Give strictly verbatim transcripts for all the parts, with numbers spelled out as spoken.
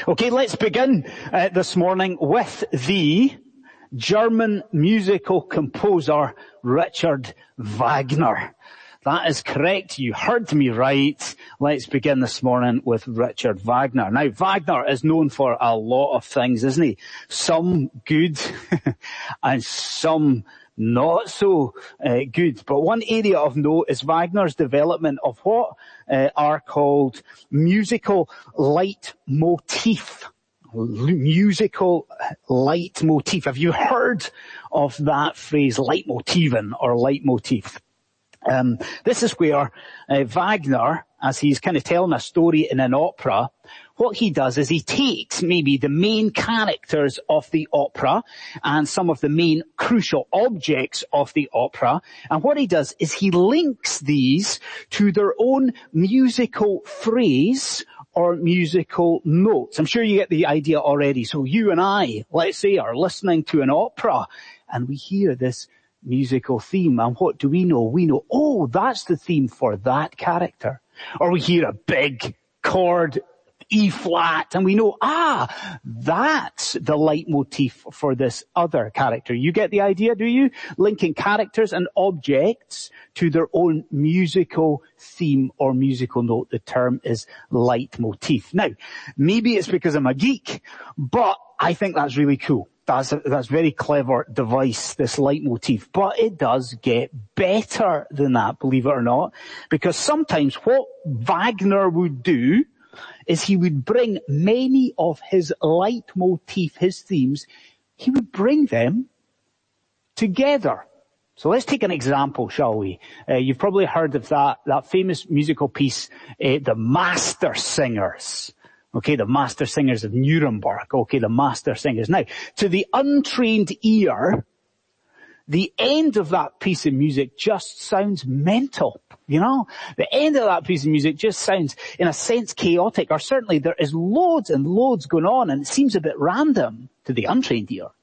Okay, let's begin uh, this morning with the German musical composer Richard Wagner. That is correct. You heard me right. Let's begin this morning with Richard Wagner. Now, Wagner is known for a lot of things, isn't he? Some good and some not so uh, good. But one area of note is Wagner's development of what uh, are called musical leitmotif. Musical leitmotif. Have you heard of that phrase, leitmotiven or leitmotif? Um, this is where uh, Wagner, as he's kind of telling a story in an opera, what he does is he takes maybe the main characters of the opera and some of the main crucial objects of the opera, and what he does is he links these to their own musical phrase or musical notes. I'm sure you get the idea already. So you and I, let's say, are listening to an opera and we hear this musical theme, and what do we know? We know, oh, that's the theme for that character. Or we hear a big chord, E flat, and we know, ah, that's the leitmotif for this other character. You get the idea, do you? Linking characters and objects to their own musical theme or musical note. The term is leitmotif. Now, maybe it's because I'm a geek, but I think that's really cool. That's a, that's a very clever device, this leitmotif. But it does get better than that, believe it or not. Because sometimes what Wagner would do is he would bring many of his leitmotif, his themes, he would bring them together. So let's take an example, shall we? Uh, you've probably heard of that, that famous musical piece, uh, The Master Singers. Okay, the Master Singers of Nuremberg. Okay, the Master Singers. Now, to the untrained ear, the end of that piece of music just sounds mental. You know, the end of that piece of music just sounds, in a sense, chaotic, or certainly there is loads and loads going on, and it seems a bit random to the untrained ear.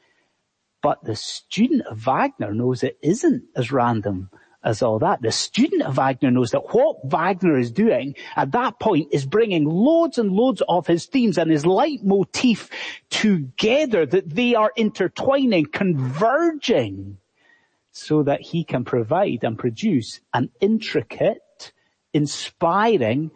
But the student of Wagner knows it isn't as random as all that. The student of Wagner knows that what Wagner is doing at that point is bringing loads and loads of his themes and his leitmotif together, that they are intertwining, converging, so that he can provide and produce an intricate, inspiring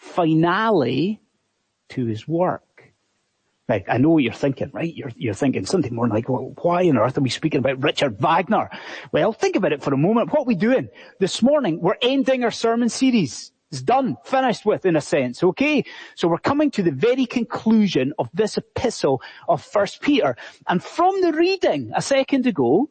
finale to his work. Right, I know what you're thinking, right? You're, you're thinking something more like, well, why on earth are we speaking about Richard Wagner? Well, think about it for a moment. What are we doing? This morning, we're ending our sermon series. It's done, finished with, in a sense, okay? So we're coming to the very conclusion of this epistle of First Peter. And from the reading a second ago,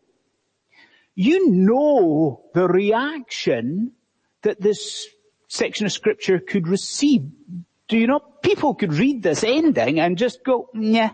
you know the reaction that this section of scripture could receive. Do you know, people could read this ending and just go, yeah.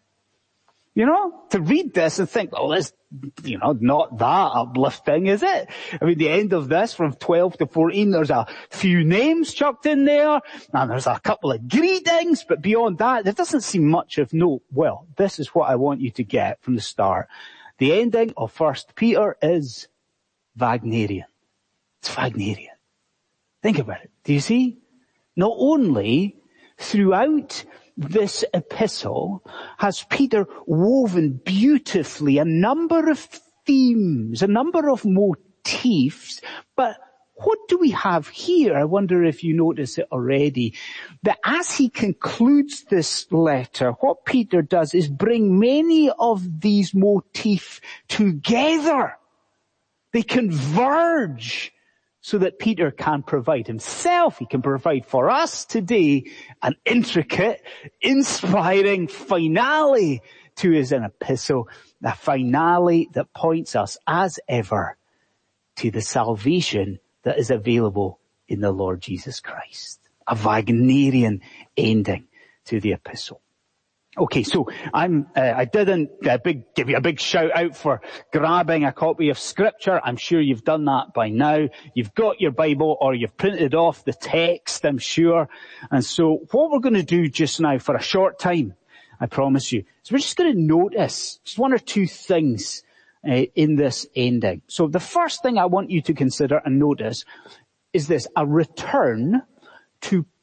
You know, to read this and think, oh, this, you know, not that uplifting, is it? I mean, the end of this, from twelve to fourteen, there's a few names chucked in there, and there's a couple of greetings, but beyond that, there doesn't seem much of note. Well, this is what I want you to get from the start. The ending of First Peter is Wagnerian. It's Wagnerian. Think about it. Do you see? Not only throughout this epistle has Peter woven beautifully a number of themes, a number of motifs, but what do we have here? I wonder if you notice it already. That as he concludes this letter, what Peter does is bring many of these motifs together. They converge so that Peter can provide himself, he can provide for us today an intricate, inspiring finale to his epistle, a finale that points us as ever to the salvation that is available in the Lord Jesus Christ. A Wagnerian ending to the epistle. Okay, so I'm, uh, I didn't uh, big, give you a big shout out for grabbing a copy of Scripture. I'm sure you've done that by now. You've got your Bible or you've printed off the text, I'm sure. And so what we're going to do just now for a short time, I promise you, is we're just going to notice just one or two things uh, in this ending. So the first thing I want you to consider and notice is this, a return to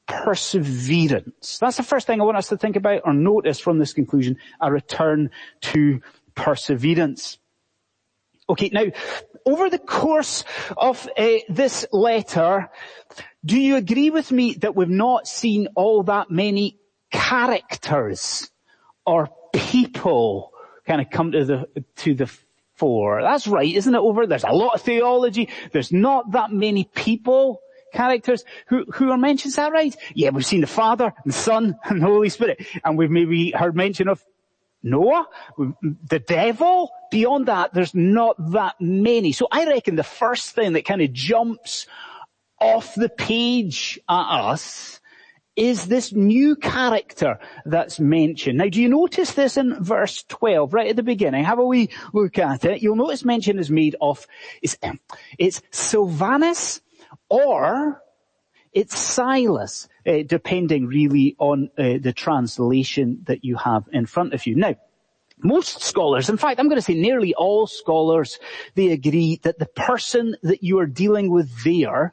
perseverance. That's the first thing I want us to think about or notice from this conclusion, a return to perseverance. Okay, now, over the course of uh, this letter, do you agree with me that we've not seen all that many characters or people kind of come to the to the fore? That's right, isn't it? Over there's a lot of theology. There's not that many people, characters who who are mentioned. Is that right? Yeah, we've seen the Father, the Son, and the Holy Spirit, and we've maybe heard mention of Noah, the devil. Beyond that, there's not that many. So I reckon the first thing that kind of jumps off the page at us is this new character that's mentioned. Now, do you notice this in verse twelve, right at the beginning? Have a wee look at it. You'll notice mention is made of, it's, it's Silvanus or it's Silas, uh, depending really on uh, the translation that you have in front of you. Now, most scholars, in fact, I'm going to say nearly all scholars, they agree that the person that you are dealing with there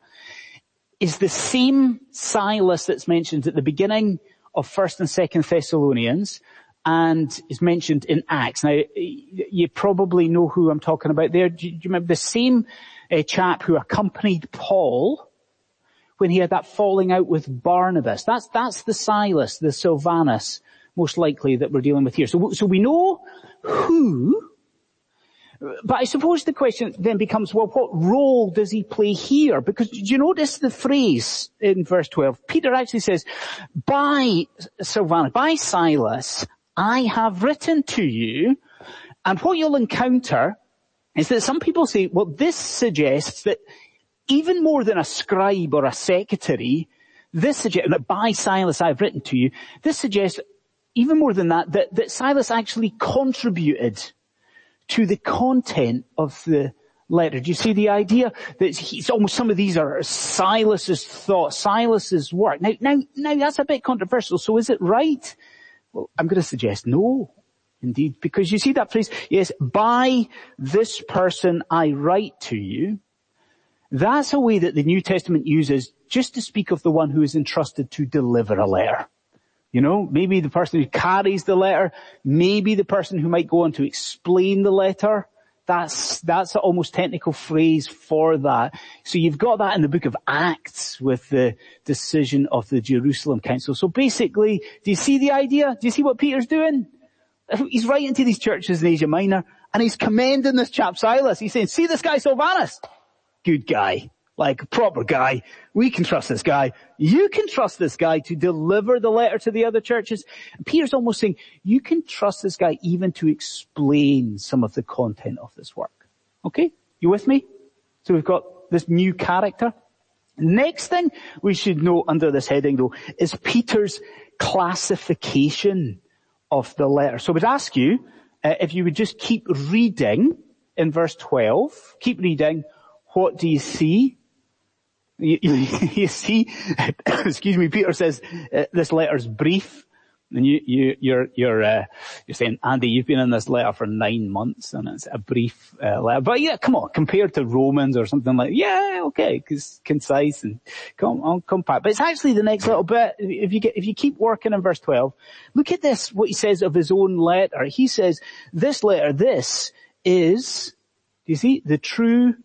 is the same Silas that's mentioned at the beginning of First and Second Thessalonians and is mentioned in Acts. Now, you probably know who I'm talking about there. Do you remember the same uh, chap who accompanied Paul when he had that falling out with Barnabas? That's, that's the Silas, the Silvanus, most likely, that we're dealing with here. So, so we know who, but I suppose the question then becomes, well, what role does he play here? Because did you notice the phrase in verse twelve? Peter actually says, by Silvanus, by Silas, I have written to you. And what you'll encounter is that some people say, well, this suggests that even more than a scribe or a secretary, this suggests that by Silas I've written to you, this suggests even more than that, that, that Silas actually contributed to the content of the letter. Do you see the idea? That it's almost, some of these are Silas's thoughts, Silas's work. Now, now, now that's a bit controversial. So is it right? Well, I'm going to suggest no, indeed, because you see that phrase, yes, by this person I write to you. That's a way that the New Testament uses just to speak of the one who is entrusted to deliver a letter. You know, maybe the person who carries the letter, maybe the person who might go on to explain the letter. That's, that's an almost technical phrase for that. So you've got that in the book of Acts with the decision of the Jerusalem Council. So basically, do you see the idea? Do you see what Peter's doing? He's writing to these churches in Asia Minor and he's commending this chap Silas. He's saying, see this guy Silvanus? Good guy. Like a proper guy. We can trust this guy. You can trust this guy to deliver the letter to the other churches. And Peter's almost saying, you can trust this guy even to explain some of the content of this work. Okay? You with me? So we've got this new character. Next thing we should know under this heading though is Peter's classification of the letter. So I would ask you, uh, if you would just keep reading in verse twelve, keep reading, what do you see? You, you, you see, excuse me, Peter says, uh, this letter's brief. And you, you, you're, you're, uh, you're saying, Andy, you've been in this letter for nine months and it's a brief, uh, letter. But yeah, come on, compared to Romans or something like, yeah, okay, cause concise and come on, compact. But it's actually the next little bit. If you get, if you keep working in verse twelve, look at this, what he says of his own letter. He says, this letter, this is, do you see, the true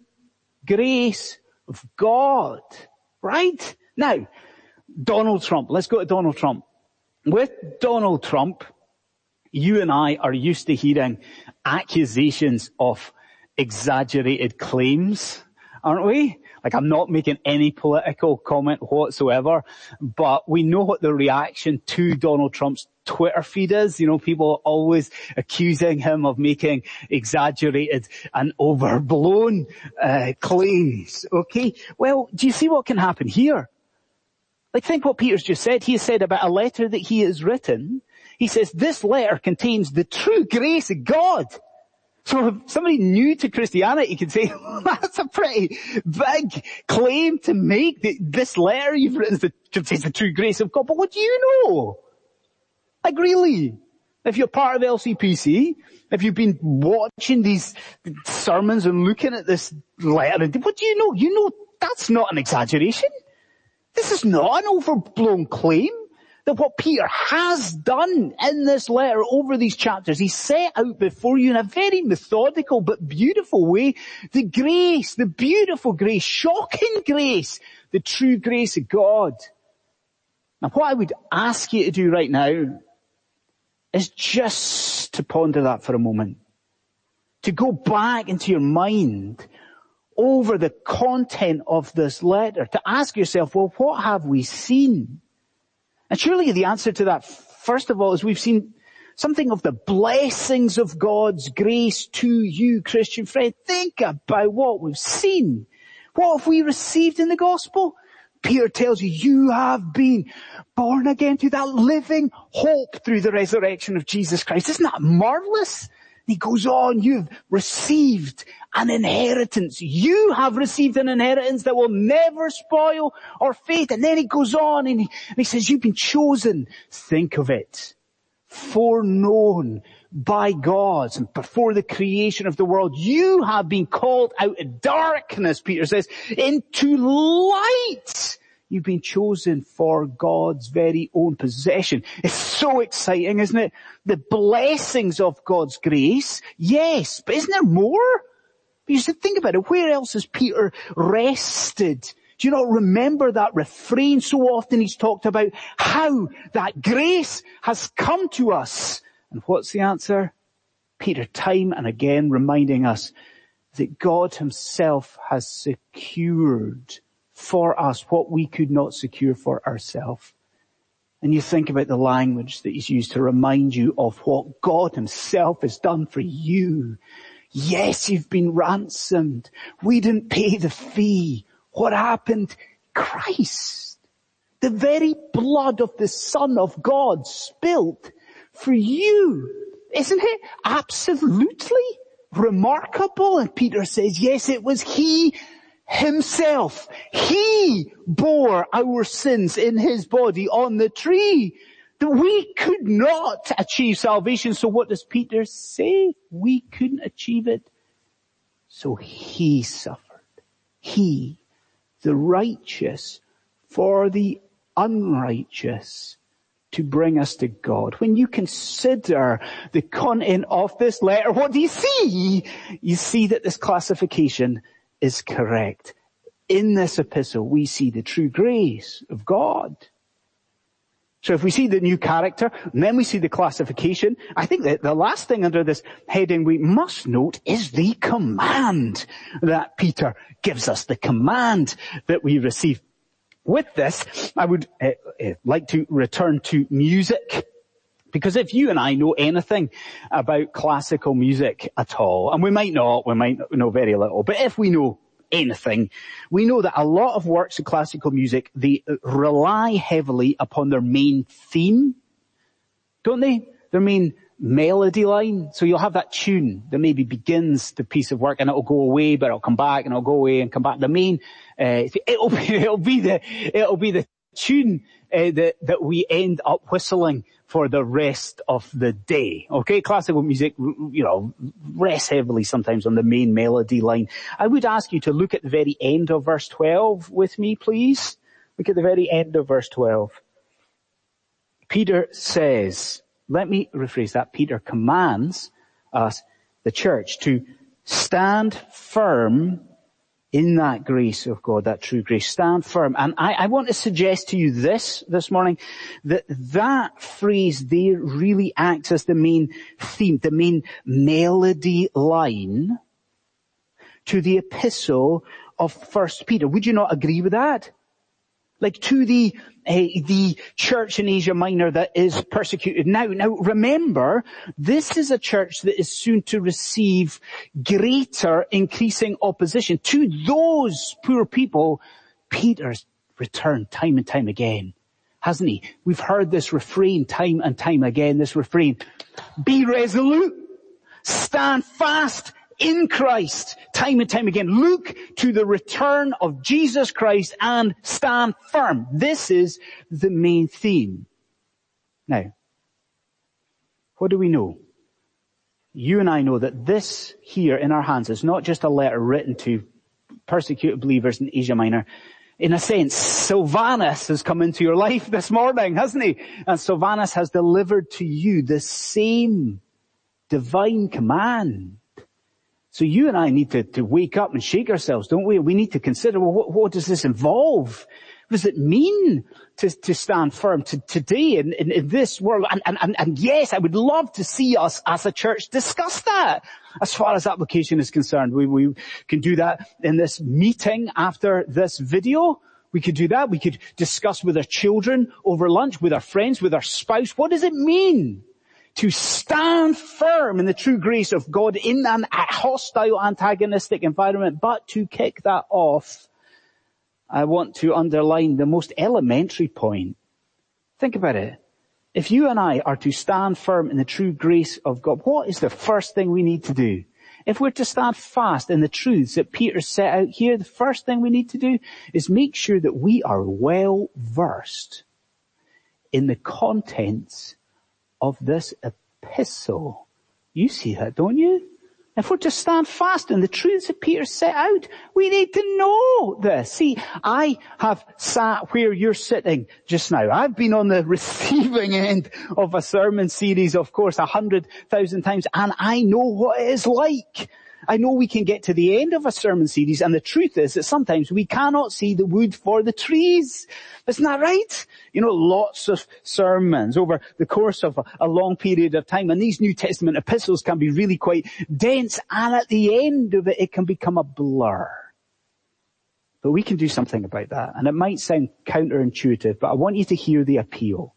grace of God, right? Now, Donald Trump. Let's go to Donald Trump. With Donald Trump, you and I are used to hearing accusations of exaggerated claims, aren't we? Like, I'm not making any political comment whatsoever, but we know what the reaction to Donald Trump's Twitter feed is. You know, people always accusing him of making exaggerated and overblown uh, claims. Okay? Well, do you see what can happen here? Like, think what Peter's just said. He has said about a letter that he has written. He says, this letter contains the true grace of God. So if somebody new to Christianity can say, well, that's a pretty big claim to make, that this letter you've written contains the true grace of God. But what do you know? Like, really? If you're part of L C P C, if you've been watching these sermons and looking at this letter, what do you know? You know that's not an exaggeration. This is not an overblown claim. That what Peter has done in this letter over these chapters, he set out before you in a very methodical but beautiful way, the grace, the beautiful grace, shocking grace, the true grace of God. Now what I would ask you to do right now is just to ponder that for a moment. To go back into your mind over the content of this letter. To ask yourself, well, what have we seen? And surely the answer to that, first of all, is we've seen something of the blessings of God's grace to you, Christian friend. Think about what we've seen. What have we received in the gospel? Peter tells you, you have been born again to that living hope through the resurrection of Jesus Christ. Isn't that marvelous? He goes on, you've received an inheritance. You have received an inheritance that will never spoil or fade. And then he goes on and he, and he says, you've been chosen. Think of it. Foreknown by God and before the creation of the world. You have been called out of darkness, Peter says, into light. You've been chosen for God's very own possession. It's so exciting, isn't it? The blessings of God's grace, yes, but isn't there more? You should think about it. Where else has Peter rested? Do you not remember that refrain? So often he's talked about how that grace has come to us. And what's the answer? Peter, time and again reminding us that God himself has secured for us what we could not secure for ourselves. And you think about the language that he's used to remind you of what God himself has done for you. Yes, you've been ransomed. We didn't pay the fee. What happened? Christ. The very blood of the Son of God spilt for you. Isn't it absolutely remarkable? And Peter says, yes, it was he himself. He bore our sins in his body on the tree. That we could not achieve salvation. So what does Peter say? We couldn't achieve it. So he suffered. He, the righteous, for the unrighteous, to bring us to God. When you consider the content of this letter, what do you see? You see that this classification is correct. In this epistle, we see the true grace of God. So if we see the new character, and then we see the classification, I think that the last thing under this heading we must note is the command that Peter gives us, the command that we receive. With this, I would uh, uh, like to return to music. Because if you and I know anything about classical music at all, and we might not, we might know very little, but if we know anything, we know that a lot of works of classical music, they rely heavily upon their main theme, don't they? Their main melody line. So you'll have that tune that maybe begins the piece of work and it'll go away, but it'll come back and it'll go away and come back. The main, uh, it'll be, it'll be the, it'll be the tune uh, that, that we end up whistling for the rest of the day. Okay, classical music, you know, rests heavily sometimes on the main melody line. I would ask you to look at the very end of verse twelve with me, please. Look at the very end of verse twelve. Peter says, let me rephrase that. Peter commands us, the church, to stand firm in that grace of God, that true grace. Stand firm. And I, I want to suggest to you this, this morning, that that phrase there really acts as the main theme, the main melody line to the epistle of First Peter. Would you not agree with that? Like to the, uh, the church in Asia Minor that is persecuted now. Now remember, this is a church that is soon to receive greater increasing opposition. To those poor people, Peter's returned time and time again, hasn't he? We've heard this refrain time and time again, this refrain. Be resolute. Stand fast in Christ, time and time again. Look to the return of Jesus Christ and stand firm. This is the main theme. Now, what do we know? You and I know that this here in our hands is not just a letter written to persecuted believers in Asia Minor. In a sense, Silvanus has come into your life this morning, hasn't he? And Silvanus has delivered to you the same divine command. So you and I need to, to wake up and shake ourselves, don't we? We need to consider, well, what, what does this involve? What does it mean to, to stand firm to, today in, in, in this world? And, and, and, and yes, I would love to see us as a church discuss that. As far as application is concerned, we, we can do that in this meeting after this video. We could do that. We could discuss with our children over lunch, with our friends, with our spouse. What does it mean to stand firm in the true grace of God in an hostile, antagonistic environment? But to kick that off, I want to underline the most elementary point. Think about it. If you and I are to stand firm in the true grace of God, what is the first thing we need to do? If we're to stand fast in the truths that Peter set out here, the first thing we need to do is make sure that we are well versed in the contents of this epistle. You see that, don't you? If we're to stand fast in the truths that Peter set out, we need to know this. See, I have sat where you're sitting just now. I've been on the receiving end of a sermon series, of course, a hundred thousand times, and I know what it is like. I know we can get to the end of a sermon series, and the truth is that sometimes we cannot see the wood for the trees. Isn't that right? You know, lots of sermons over the course of a, a long period of time, and these New Testament epistles can be really quite dense, and at the end of it, it can become a blur. But we can do something about that, and it might sound counterintuitive, but I want you to hear the appeal.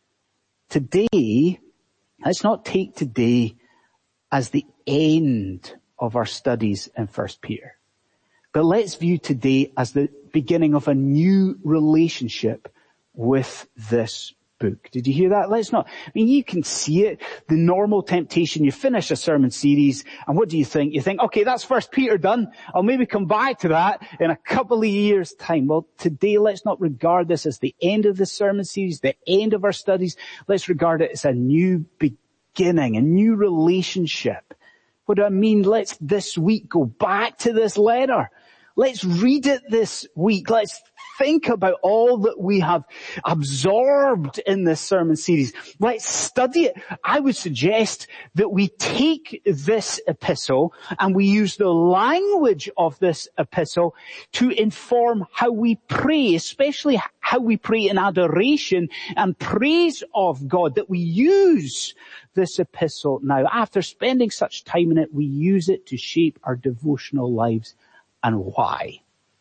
Today, let's not take today as the end of our studies in First Peter. But let's view today as the beginning of a new relationship with this book. Did you hear that? Let's not. I mean, you can see it. The normal temptation. You finish a sermon series, and what do you think? You think, okay, that's First Peter done. I'll maybe come back to that in a couple of years' time. Well, today, let's not regard this as the end of the sermon series, the end of our studies. Let's regard it as a new beginning, a new relationship. What do I mean? Let's this week go back to this letter. Let's read it this week. Let's think about all that we have absorbed in this sermon series. Let's study it. I would suggest that we take this epistle and we use the language of this epistle to inform how we pray, especially how we pray in adoration and praise of God, that we use this epistle now. After spending such time in it, we use it to shape our devotional lives. And why?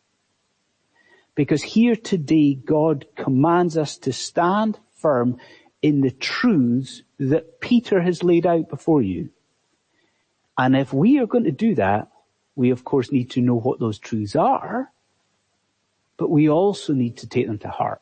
Because here today, God commands us to stand firm in the truths that Peter has laid out before you. And if we are going to do that, we of course need to know what those truths are, but we also need to take them to heart.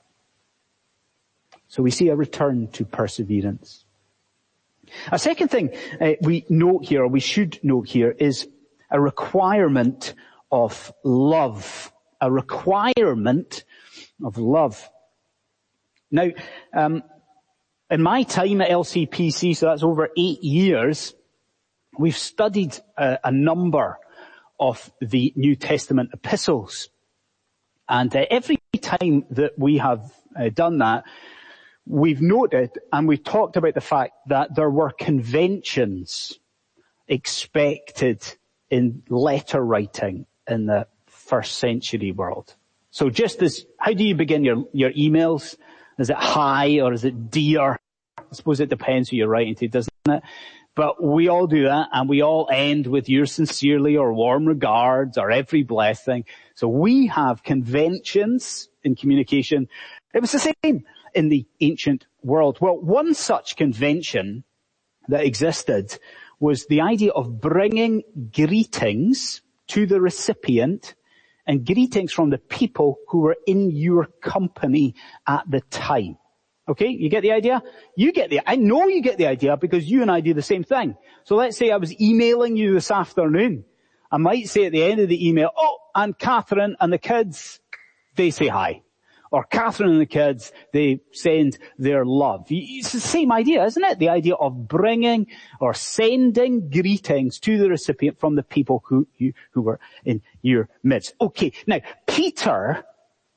So we see a return to perseverance. A second thing uh, we note here, or we should note here, is a requirement of love. A requirement of love. Now, um, in my time at L C P C, so that's over eight years, we've studied a, a number of the New Testament epistles. And uh, every time that we have uh, done that, we've noted and we've talked about the fact that there were conventions expected in letter writing in the first century world. So just as, how do you begin your, your emails? Is it hi or is it dear? I suppose it depends who you're writing to, doesn't it? But we all do that, and we all end with yours sincerely or warm regards or every blessing. So we have conventions in communication. It was the same in the ancient world. Well, one such convention that existed was the idea of bringing greetings to the recipient and greetings from the people who were in your company at the time. Okay, you get the idea? You get the, I know you get the idea because you and I do the same thing. So let's say I was emailing you this afternoon. I might say at the end of the email, oh, and Catherine and the kids, they say hi. Or Catherine and the kids, they send their love. It's the same idea, isn't it? The idea of bringing or sending greetings to the recipient from the people who, who, who were in your midst. Okay, now, Peter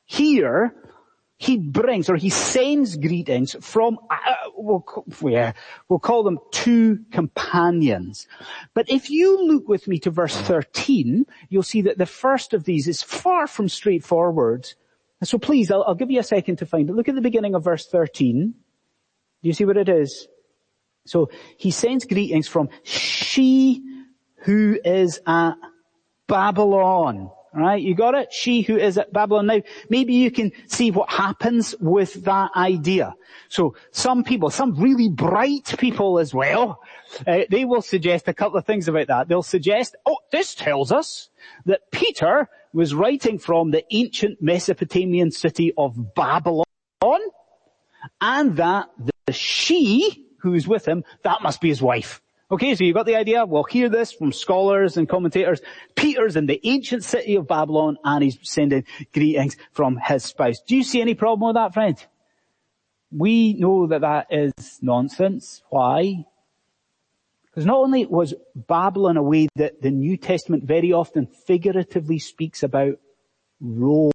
Here, he brings, or he sends greetings from, uh, we'll, yeah, we'll call them two companions. But if you look with me to verse thirteen, you'll see that the first of these is far from straightforward. And so please, I'll, I'll give you a second to find it. Look at the beginning of verse thirteen. Do you see what it is? So he sends greetings from she who is at Babylon. Right? You got it? She who is at Babylon. Now, maybe you can see what happens with that idea. So some people, some really bright people as well, uh, they will suggest a couple of things about that. They'll suggest, oh, this tells us that Peter was writing from the ancient Mesopotamian city of Babylon, and that the she who is with him, that must be his wife. Okay, so you got the idea? We'll hear this from scholars and commentators. Peter's in the ancient city of Babylon and he's sending greetings from his spouse. Do you see any problem with that, friend? We know that that is nonsense. Why? Because not only was Babylon a way that the New Testament very often figuratively speaks about Rome,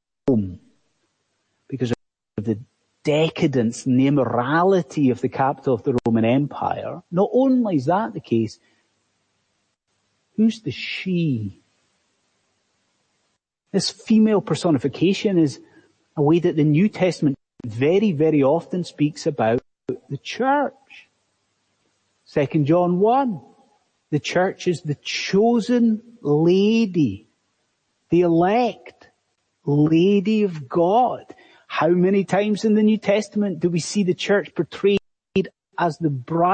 because of the decadence and the immorality of the capital of the Roman Empire. Not only is that the case, who's the she? This female personification is a way that the New Testament very, very often speaks about the church. Second John one, the church is the chosen lady, the elect lady of God. How many times in the New Testament do we see the church portrayed as the bride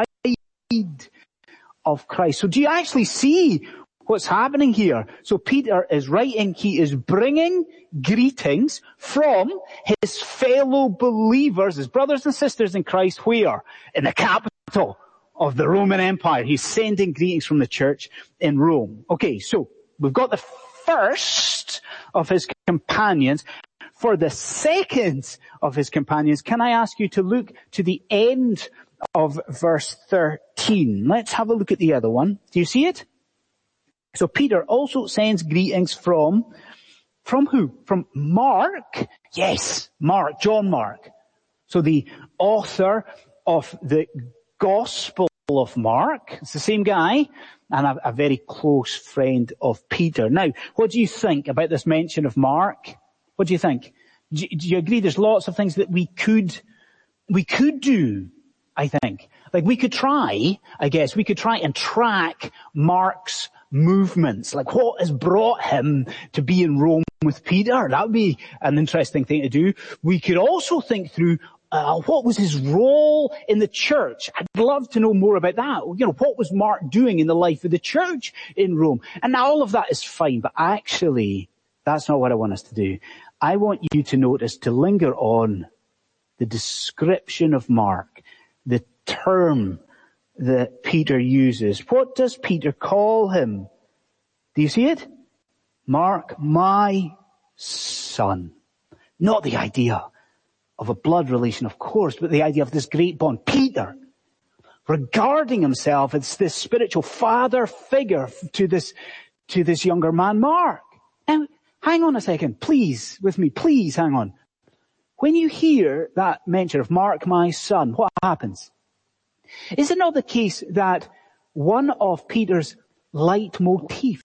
of Christ? So do you actually see what's happening here? So Peter is writing, he is bringing greetings from his fellow believers, his brothers and sisters in Christ, where? In the capital of the Roman Empire. He's sending greetings from the church in Rome. Okay, so we've got the first of his companions. For the second of his companions, can I ask you to look to the end of verse thirteen? Let's have a look at the other one. Do you see it? So Peter also sends greetings from, from who? From Mark. Yes, Mark, John Mark. So the author of the Gospel of Mark. It's the same guy and a, a very close friend of Peter. Now, what do you think about this mention of Mark? What do you think? Do, do you agree there's lots of things that we could, we could do, I think. Like we could try, I guess, we could try and track Mark's movements. Like what has brought him to be in Rome with Peter? That would be an interesting thing to do. We could also think through Uh, what was his role in the church? I'd love to know more about that. You know, what was Mark doing in the life of the church in Rome? And now all of that is fine, but actually, that's not what I want us to do. I want you to notice, to linger on the description of Mark, the term that Peter uses. What does Peter call him? Do you see it? Mark, my son. Not the idea of a blood relation, of course, but the idea of this great bond. Peter, regarding himself as this spiritual father figure to this, to this younger man, Mark. Now, hang on a second, please, with me, please hang on. When you hear that mention of Mark, my son, what happens? Is it not the case that one of Peter's leitmotif,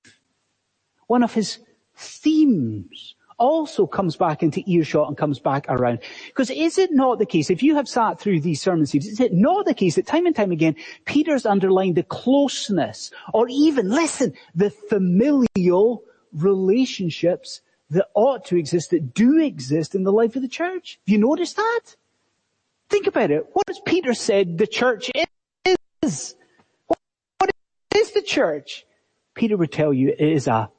one of his themes, also comes back into earshot and comes back around? Because is it not the case, if you have sat through these sermon series, is it not the case that time and time again, Peter's underlined the closeness, or even, listen, the familial relationships that ought to exist, that do exist in the life of the church? Have you noticed that? Think about it. What has Peter said the church is? What is the church? Peter would tell you it is a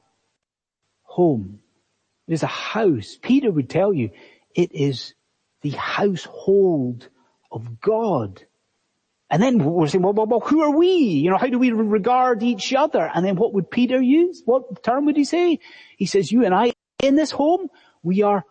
home. It is a house. Peter would tell you it is the household of God. And then we're saying, well, well, well, who are we? You know, how do we regard each other? And then what would Peter use? What term would he say? He says, you and I in this home, we are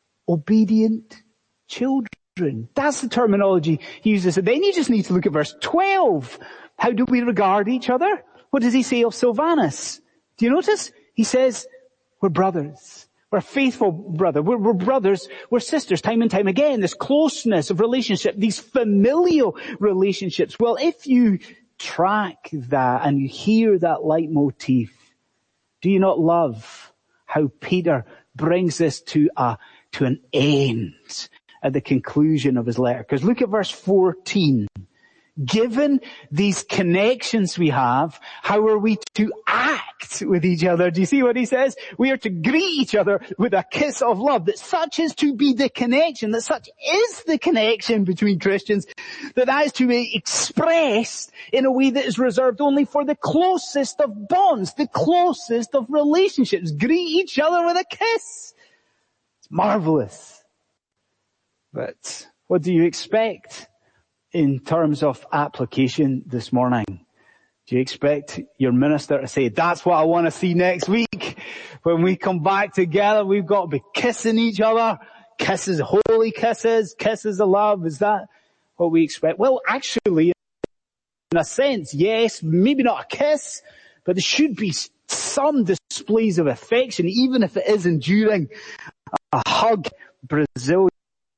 obedient children. That's the terminology he uses. And then you just need to look at verse twelve. How do we regard each other? What does he say of Silvanus? Do you notice? He says, we're brothers. We're faithful brother. We're, we're brothers. We're sisters time and time again. This closeness of relationship, these familial relationships. Well, if you track that and you hear that leitmotif, do you not love how Peter brings this to a, to an end at the conclusion of his letter? Because look at verse fourteen. Given these connections we have, how are we to act with each other? Do you see what he says? We are to greet each other with a kiss of love. That such is to be the connection, that such is the connection between Christians, that that is to be expressed in a way that is reserved only for the closest of bonds, the closest of relationships. Greet each other with a kiss. It's marvelous. But what do you expect in terms of application this morning? Do you expect your minister to say, that's what I want to see next week? When we come back together, we've got to be kissing each other. Kisses, holy kisses, kisses of love. Is that what we expect? Well, actually, in a sense, yes, maybe not a kiss, but there should be some displays of affection, even if it is enduring. A hug, Brazilian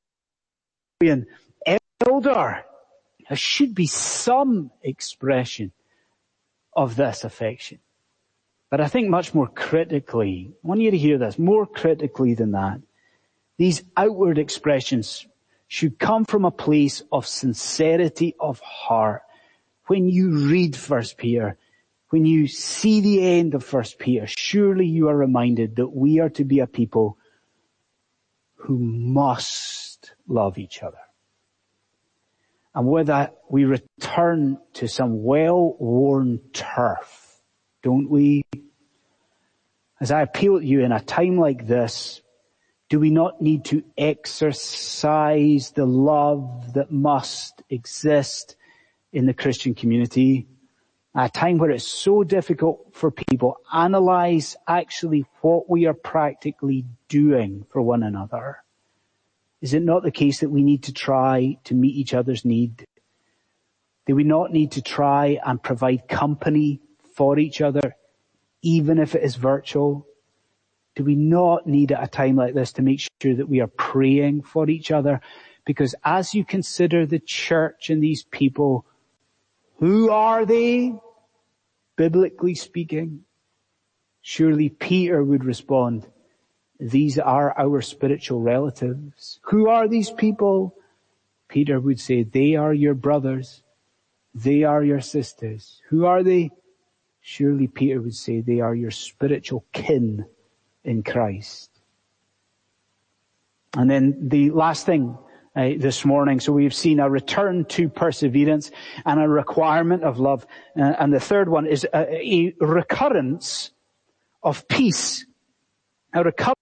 elder. There should be some expression of this affection. But I think much more critically, I want you to hear this, more critically than that, these outward expressions should come from a place of sincerity of heart. When you read First Peter, when you see the end of First Peter, surely you are reminded that we are to be a people who must love each other. And with that, we return to some well-worn turf, don't we? As I appeal to you in a time like this, do we not need to exercise the love that must exist in the Christian community? At a time where it's so difficult for people, analyze actually what we are practically doing for one another. Is it not the case that we need to try to meet each other's need? Do we not need to try and provide company for each other, even if it is virtual? Do we not need at a time like this to make sure that we are praying for each other? Because as you consider the church and these people, who are they, biblically speaking? Surely Peter would respond, these are our spiritual relatives. Who are these people? Peter would say, they are your brothers. They are your sisters. Who are they? Surely Peter would say, they are your spiritual kin in Christ. And then the last thing uh, this morning, so we've seen a return to perseverance and a requirement of love. Uh, and the third one is a, a recurrence of peace. A recurrence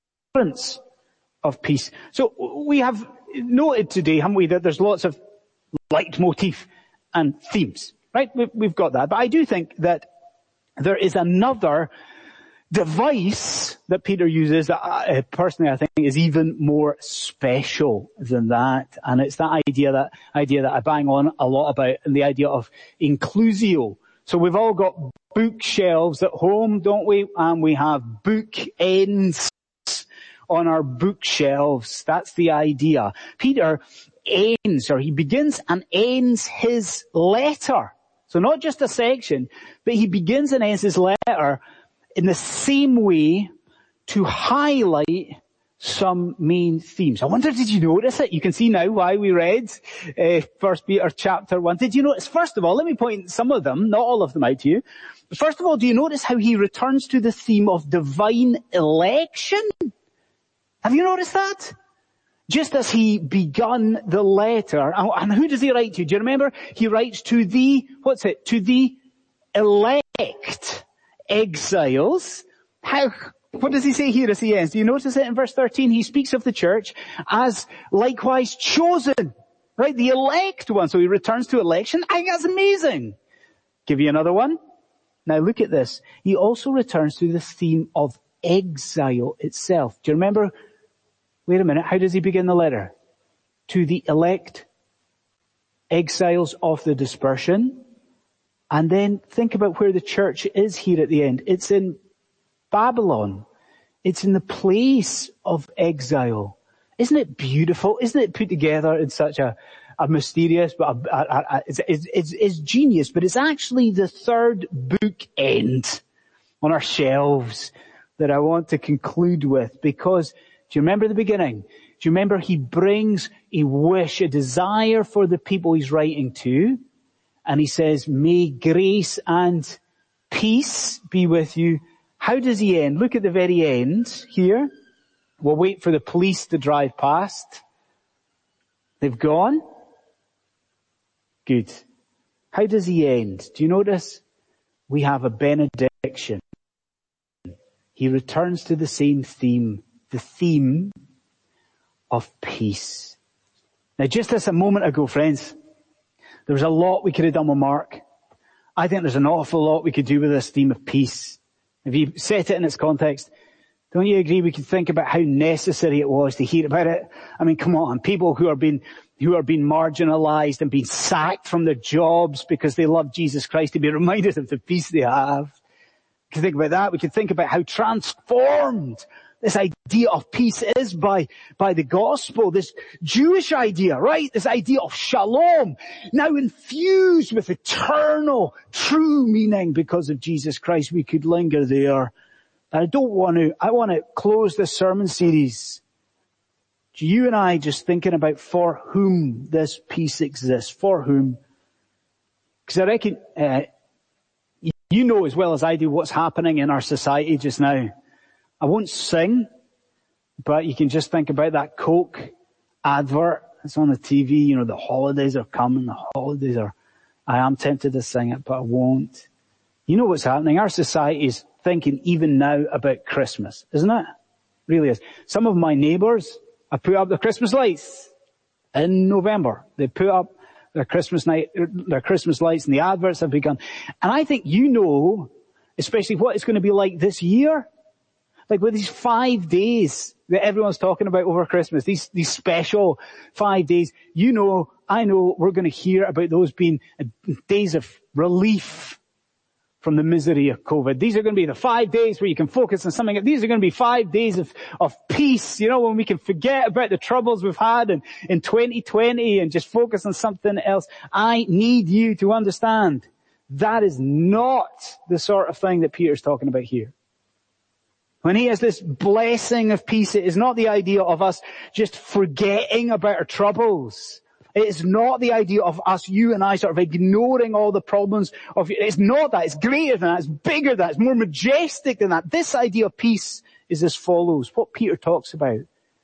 of peace. So we have noted today, haven't we, that there's lots of leitmotif and themes, right? We've got that. But I do think that there is another device that Peter uses that I, personally I think is even more special than that. And it's that idea, that idea that I bang on a lot about, and the idea of inclusio. So we've all got bookshelves at home, don't we? And we have book ends on our bookshelves. That's the idea. Peter ends, or he begins and ends his letter. So not just a section, but he begins and ends his letter in the same way to highlight some main themes. I wonder, did you notice it? You can see now why we read uh, First Peter chapter one. Did you notice? First of all, let me point some of them, not all of them out to you. First of all, do you notice how he returns to the theme of divine election? Have you noticed that? Just as he begun the letter, and who does he write to? Do you remember? He writes to the, what's it? To the elect exiles. How, what does he say here as he ends? Do you notice it in verse thirteen? He speaks of the church as likewise chosen, right? The elect one. So he returns to election. I think that's amazing. Give you another one. Now look at this. He also returns to the theme of exile itself. Do you remember? Wait a minute. How does he begin the letter? To the elect exiles of the dispersion. And then think about where the church is here at the end. It's in Babylon. It's in the place of exile. Isn't it beautiful? Isn't it put together in such a, a mysterious, but a, a, a, it's, it's, it's genius, but it's actually the third book end on our shelves that I want to conclude with, because do you remember the beginning? Do you remember he brings a wish, a desire for the people he's writing to, and he says, may grace and peace be with you. How does he end? Look at the very end here. We'll wait for the police to drive past. They've gone. Good. How does he end? Do you notice? We have a benediction. He returns to the same theme, the theme of peace. Now, just as a moment ago, friends, there was a lot we could have done with Mark. I think there's an awful lot we could do with this theme of peace. If you set it in its context, don't you agree we could think about how necessary it was to hear about it? I mean, come on, people who are being, who are being marginalized and being sacked from their jobs because they love Jesus Christ, to be reminded of the peace they have. We could think about that. We could think about how transformed this idea of peace is by, by the gospel, this Jewish idea, right? This idea of shalom, now infused with eternal, true meaning because of Jesus Christ. We could linger there. I don't want to, I want to close this sermon series. You and I just thinking about for whom this peace exists, for whom. Because I reckon, uh, you know as well as I do what's happening in our society just now. I won't sing, but you can just think about that Coke advert. It's on the T V, you know, the holidays are coming, the holidays are, I am tempted to sing it, but I won't. You know what's happening? Our society is thinking even now about Christmas, isn't it? Really is. Some of my neighbours have put up their Christmas lights in November. They put up their Christmas night, their Christmas lights, and the adverts have begun. And I think you know, especially what it's going to be like this year. Like with these five days that everyone's talking about over Christmas, these, these special five days, you know, I know we're going to hear about those being days of relief from the misery of COVID. These are going to be the five days where you can focus on something. These are going to be five days of, of peace, you know, when we can forget about the troubles we've had in, in twenty twenty and just focus on something else. I need you to understand that is not the sort of thing that Peter's talking about here. When he has this blessing of peace, it is not the idea of us just forgetting about our troubles. It is not the idea of us, you and I, sort of ignoring all the problems of, it's not that. It's greater than that. It's bigger than that. It's more majestic than that. This idea of peace is as follows. What Peter talks about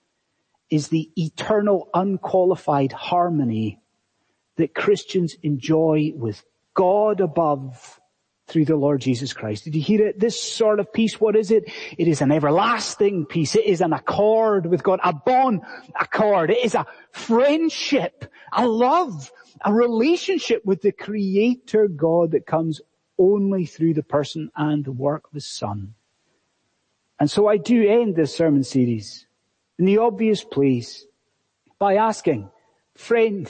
is the eternal, unqualified harmony that Christians enjoy with God above through the Lord Jesus Christ. Did you hear it? This sort of peace, what is it? It is an everlasting peace. It is an accord with God, a bond accord. It is a friendship, a love, a relationship with the Creator God that comes only through the person and the work of His Son. And so I do end this sermon series in the obvious place by asking, friend,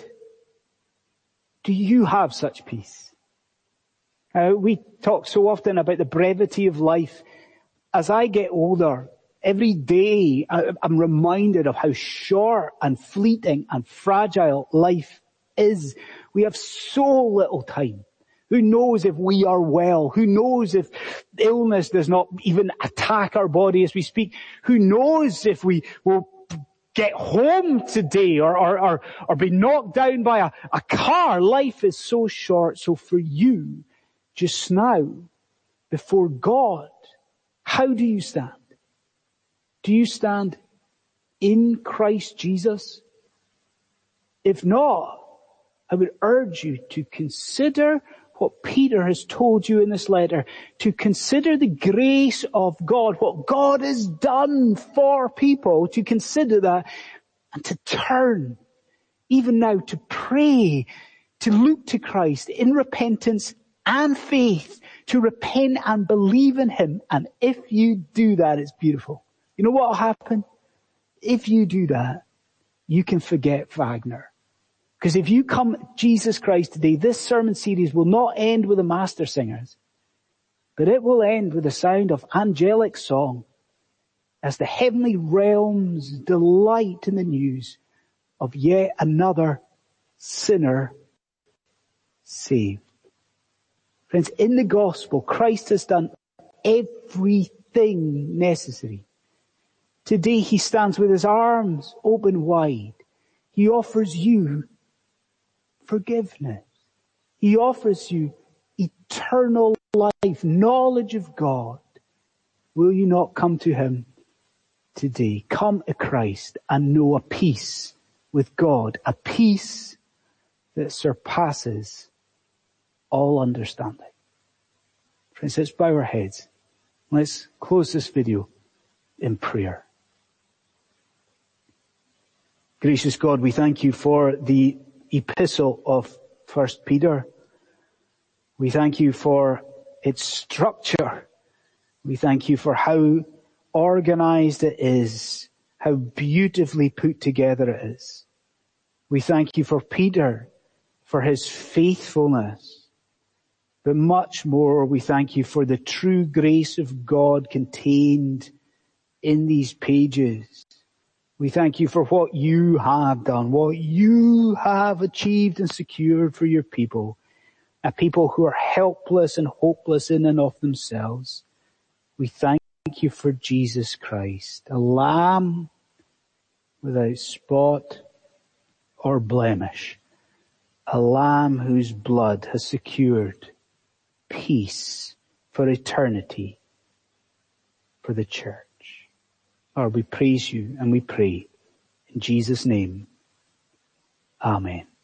do you have such peace? Uh, we talk so often about the brevity of life. As I get older, every day I, I'm reminded of how short and fleeting and fragile life is. We have so little time. Who knows if we are well? Who knows if illness does not even attack our body as we speak? Who knows if we will get home today or, or, or, or be knocked down by a, a car? Life is so short. So for you, just now, before God, how do you stand? Do you stand in Christ Jesus? If not, I would urge you to consider what Peter has told you in this letter, to consider the grace of God, what God has done for people, to consider that and to turn, even now, to pray, to look to Christ in repentance and faith, to repent and believe in Him. And if you do that, it's beautiful. You know what will happen? If you do that, you can forget Wagner. Because if you come to Jesus Christ today, this sermon series will not end with the master singers, but it will end with the sound of angelic song as the heavenly realms delight in the news of yet another sinner saved. Friends, in the gospel, Christ has done everything necessary. Today he stands with his arms open wide. He offers you forgiveness. He offers you eternal life, knowledge of God. Will you not come to him today? Come to Christ and know a peace with God, a peace that surpasses all understanding. Friends, let's bow our heads. Let's close this video in prayer. Gracious God, we thank you for the epistle of First Peter. We thank you for its structure. We thank you for how organized it is, how beautifully put together it is. We thank you for Peter, for his faithfulness. But much more, we thank you for the true grace of God contained in these pages. We thank you for what you have done, what you have achieved and secured for your people, a people who are helpless and hopeless in and of themselves. We thank you for Jesus Christ, a lamb without spot or blemish, a lamb whose blood has secured peace for eternity for the church. Lord, we praise you and we pray in Jesus' name. Amen.